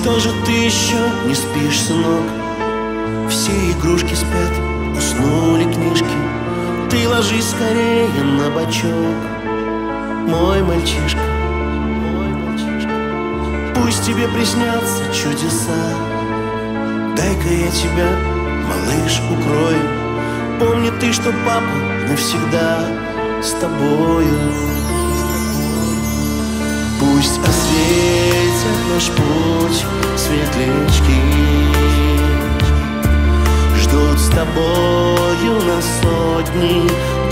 Что же ты еще не спишь, сынок? Все игрушки спят, уснули книжки. Ты ложись скорее на бочок, мой мальчишка, мой мальчишка. Пусть тебе приснятся чудеса. Дай-ка я тебя, малыш, укрою. Помни ты, что папа навсегда с тобою. Пусть осветят наш путь светлячки, ждут с тобою на сотни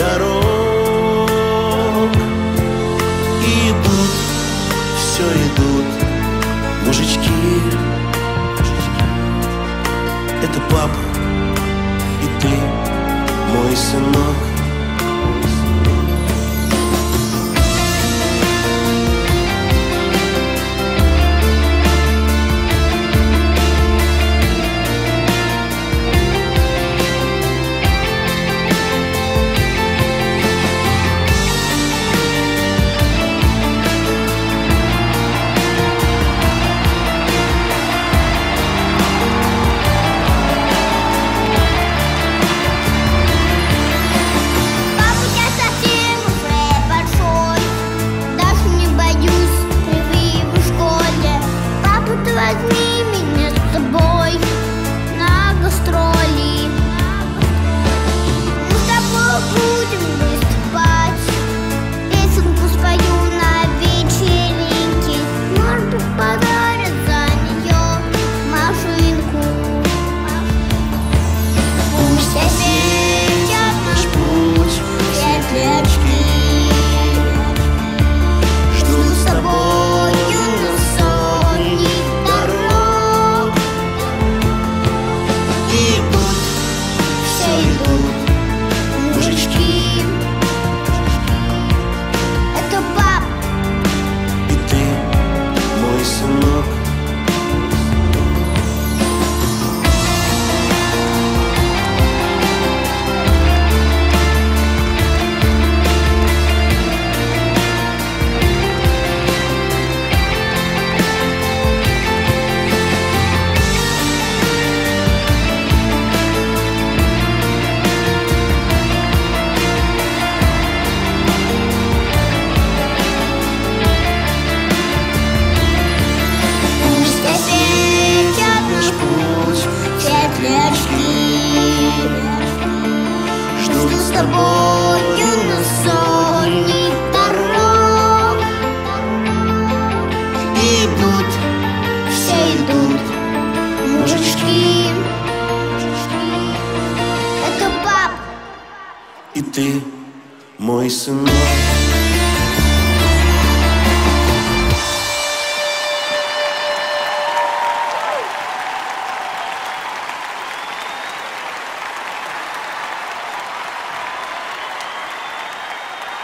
дорог. И идут, все идут мужички. Это папа и ты, мой сынок.